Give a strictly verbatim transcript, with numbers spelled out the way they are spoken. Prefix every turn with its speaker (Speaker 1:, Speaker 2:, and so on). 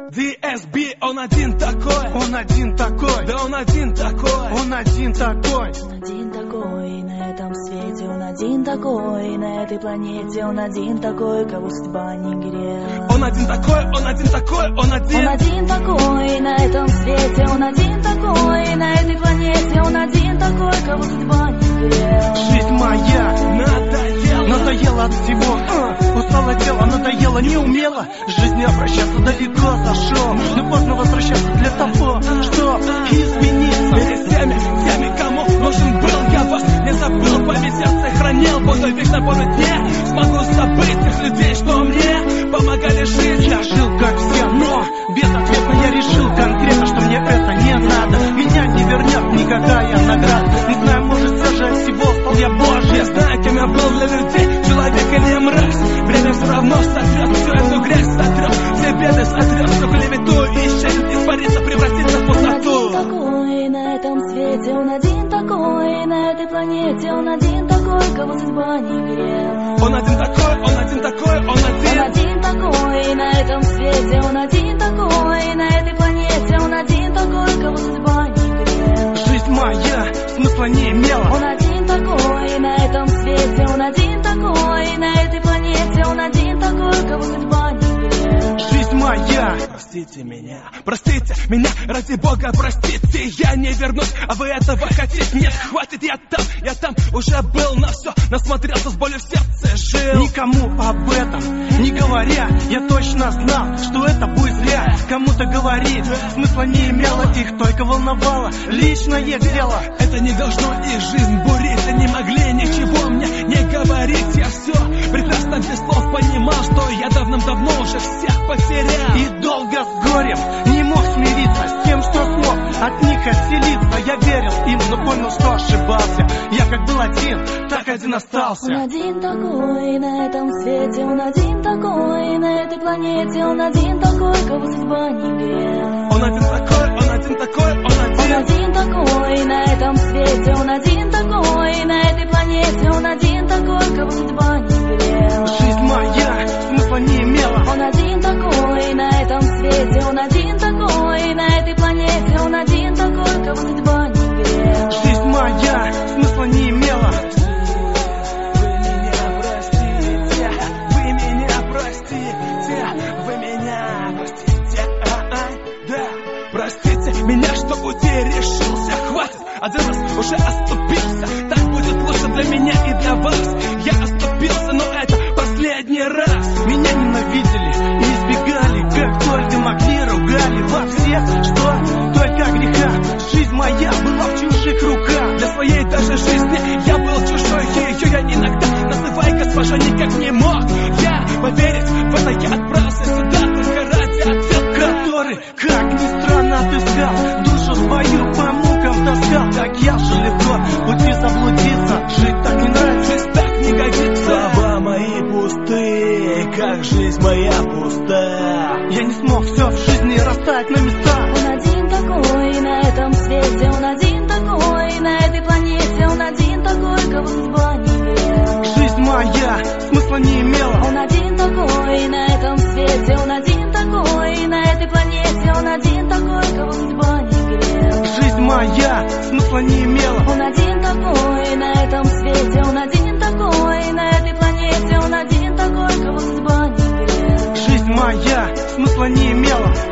Speaker 1: ди эс би, он один такой,
Speaker 2: он один такой,
Speaker 1: да он один такой,
Speaker 2: он один такой.
Speaker 3: Он один такой на этом свете, он один такой на этой планете, он один такой, кого судьба не грела.
Speaker 1: Он один такой, он один такой, он один.
Speaker 3: Он один такой на этом свете, он один такой на этой планете, он один такой, кого судьба не грела.
Speaker 2: Жизнь моя
Speaker 1: надоела,
Speaker 2: надоела от всего, uh, устало тело, надоело, не умела. Жизнь обращаться далеко зашел, но поздно возвращаться для того, что измениться.
Speaker 1: Перед всеми, всеми, кому нужен был, я вас не забыл, память сердце хранил, буду вечно помнить, не смогу забыть тех людей, что мне помогали жить.
Speaker 2: Я жил как все, но безответно я решил конкретно, что мне это не надо. Меня не вернет никакая награда. Не знаю, может, все же от всего стал я Божий.
Speaker 1: Я знаю, кем я был для людей, человек или мразь. Время все равно сотрет всю эту грязь, сотрет все беды, сотрет всю клевету и исчезнет, испарится, превратится в пустоту.
Speaker 3: Он один такой на этом свете, он один такой на этой планете, он один такой, кого судьба не грела.
Speaker 1: Он один такой, он один такой, он один.
Speaker 3: Он один такой на этом свете, он один такой на этой планете, он один такой, кого судьба не грела.
Speaker 2: Жизнь моя смысла не имела.
Speaker 3: Он один такой на этом свете, он один такой на этой планете, он один такой, кого судьба не грела.
Speaker 2: Жизнь моя.
Speaker 1: Простите меня, простите меня, ради бога, простите, я не вернусь, а вы этого хотите? Нет, хватит, я там, я там уже был, на все насмотрелся, с болью в сердце жил.
Speaker 2: Никому об этом не говоря, я точно знал, что это будет зря. Кому-то говорить смысла не имело, их только волновало личное дело.
Speaker 1: Это не должно их жизнь бурить, они могли ничего мне не говорить. Я все прекрасно без слов понимал, что я давным-давно уже всех потерял.
Speaker 2: И долго с горем не мог смириться с тем, что смог от них отселиться. Я верил им, но понял, что ошибался. Я как был один, так один остался.
Speaker 3: Он один такой на этом свете, он один такой на этой планете, он один такой, кого судьба не грела.
Speaker 1: Он один такой, он один такой, он один.
Speaker 3: Он один такой на этом свете, он один такой на этой планете, он один такой, кого судьба не грела.
Speaker 2: Жизнь моя смысла не имела.
Speaker 3: Он один такой на этом свете, он один такой на этой планете, он один такой, кого судьба не грела.
Speaker 2: Жизнь моя смысла не имела.
Speaker 1: Вы меня простите, вы меня простите, вы меня простите, а-ай, да. Простите меня, что уйти решился, хватит, один раз уже оступился. Так будет лучше для меня и для вас. Я оступился, но это последний раз.
Speaker 2: Меня ненавидели и избегали, как только могли, ругали во всех, что только греха. Жизнь моя была в чужих руках.
Speaker 1: Для своей даже жизни я был чужой, ее я иногда называй госпожа никак не мог. Я поверить в это я отправился сюда только ради ответ,
Speaker 2: который, как ни странно, отыскал. Душу свою по мукам таскал. Так я же легко пути заблудиться. Жить так не нравится,
Speaker 1: жизнь так не годится. Слова мои пустые, как жизнь моя пуста.
Speaker 2: Я не смог все в жизни расставить на места.
Speaker 3: Он один такой на этом свете, он один такой на этой планете, он один такой, кого судьба не грела.
Speaker 2: Жизнь моя смысла не имела.
Speaker 3: Он один такой на этом свете, он один такой на этой планете, он один такой, кого судьба не грела.
Speaker 2: Жизнь моя смысла не имела.
Speaker 3: Он один такой на этом свете, он один такой на этой планете, он один такой, кого судьба не грела.
Speaker 2: Жизнь моя смысла не имела.